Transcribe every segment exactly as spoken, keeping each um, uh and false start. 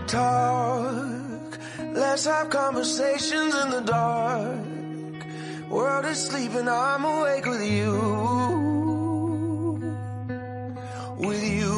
talk, let's have conversations in the dark. World is sleeping, I'm awake with you, with you.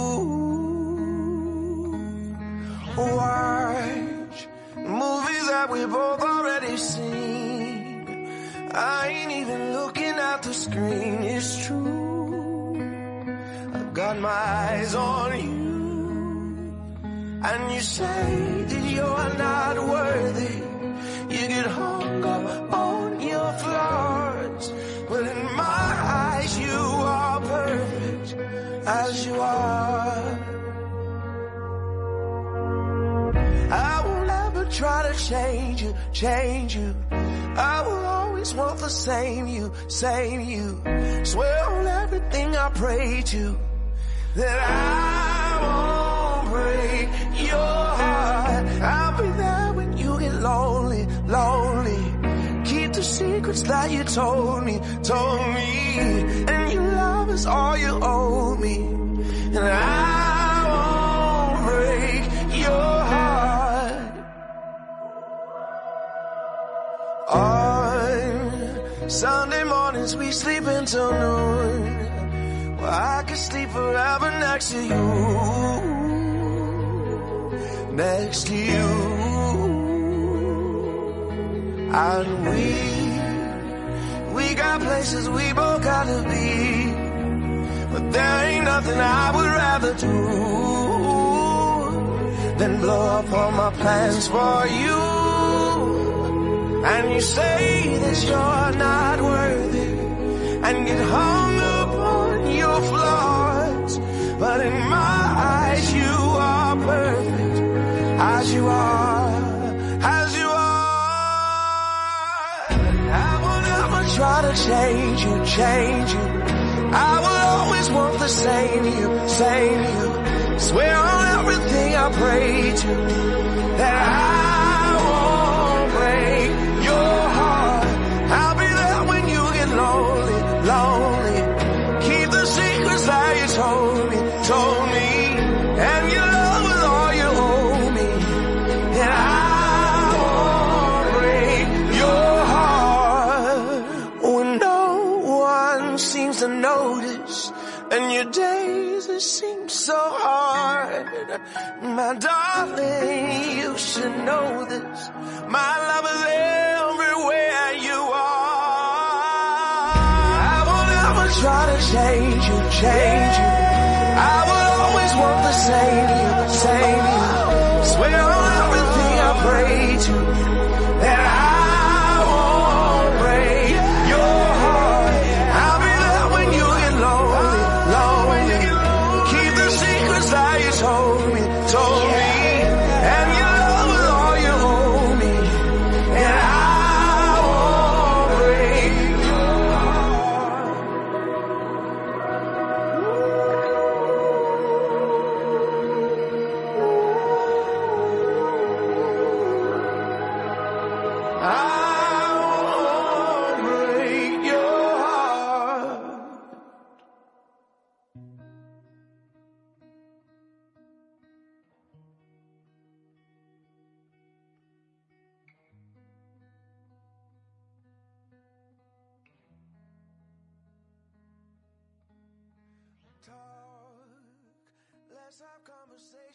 Watch movies that we both already seen. I ain't even looking at the screen, it's true. I've got my eyes on you. And you say that you're not worthy. You get hung up on your flaws, but in my eyes you are perfect as you are. I won't ever try to change you, change you. I will always want the same you, same you. Swear on everything I pray to that I won't break your heart. I'll be there when you get lonely, lonely. Keep the secrets that you told me, told me. And your love is all you owe me. And I won't break your heart. On Sunday mornings we sleep until noon. Well, I could sleep forever next to you, next to you. And we, we got places we both gotta be, but there ain't nothing I would rather do than blow up all my plans for you. And you say that you're not worthy and get hung up on your flaws, but in my eyes you are perfect as you are, as you are. I will never try to change you, change you. I will always want the same you, same you. Swear on everything I pray to that I won't break your heart. I'll be there when you get lonely, lonely. Keep the secrets that you told me, told me. And your love is all you owe me. And I won't break your heart. When no one seems to notice, and your days it seem so hard, my darling, you should know this. My love is everywhere you are. I will never try to change you, change you. I will always want the same you, same you. Swear on everything I pray to that I won't break your heart. I'll be there when you get lonely, lonely. Keep the secrets that you told me, told me. And your love is all you owe me. And I won't break your heart. I won't break your heart. Talk, let's have conversation.